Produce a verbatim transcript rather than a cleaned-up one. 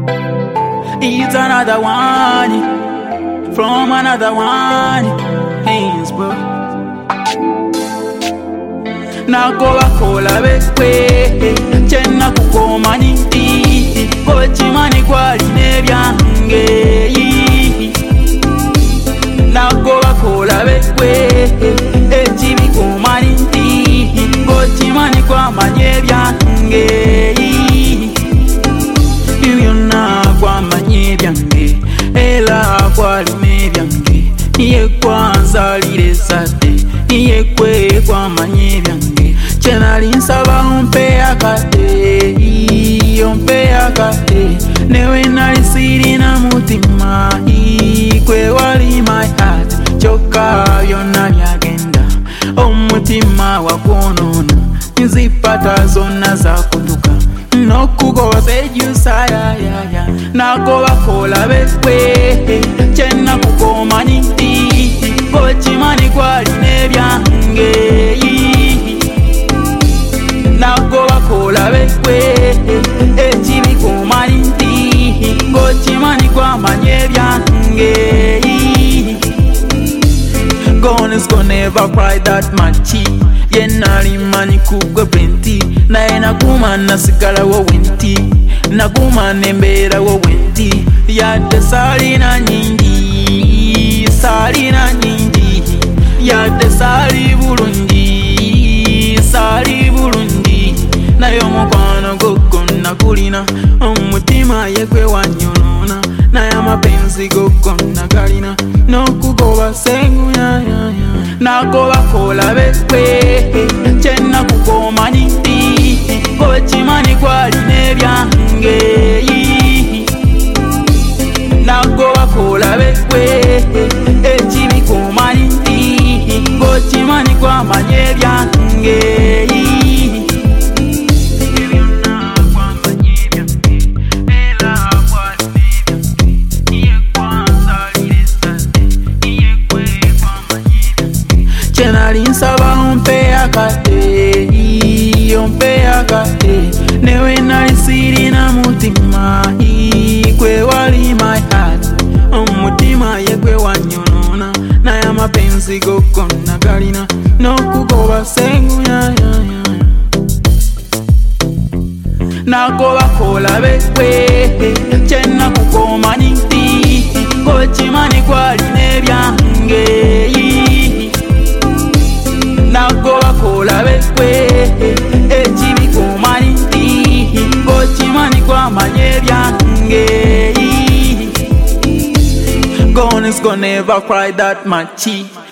It's another one from another one. Hands, bro. Nagoba kola bekwe Chena kukoma niti Kochimani kwali nebyange Nagoba kola bekwe Echibi kuma niti Kochimani kwa manyebyange Yuyona kwa manyebyange Ela kwali nebyange Iye kwanza lire sate Iye kwe kwa manyebyange Chena linsaba umpe akate Umpe akate Newe nalisiri na mutima Ikwe wali my heart Choka yona byagenda Omutima wakonona Nzipata zona za kutuka Nokugoba sejusa ya ya ya Nagoba kola bekwe Chena kukoma niti Kochimani kwali nebyange Nagoba kola bekwe Echibi kuma niti Kochimani kwa manyebyange Gone is gonna never cry that machi Yenali mani kugwe plenty Na ena kuma nasikala wo wenti Na kuma nembera wo wenti Yate sali na nyingi Sali na nyingi Yate sali bulungi Sali bulungi Na yomukwano goko na kulina Omutima yekwe wanyonona Na ya mapenzi goko na kalina Nokugoba sengu ya ya ya Nagoba kola bekwe Chena kukoma niti Kochimani kwali nebyange Nagoba kola bekwe Echibi kuma niti Kochimani kwa manyebyange Chena linsaba umpe akate Umpe akate Newe nalisiri na mutima Ikwe wali my heart Omutima yekwe wanyonona Na ya mapenzi goko na kalina Nokugoba sengu ya ya ya Nagoba kola bekwe Chena kukoma niti Kochimani kwali nebyange Nagoba kola bekwe Echibi kuma niti Kochimani kwa manyebyange Gone is gonna never cry that machi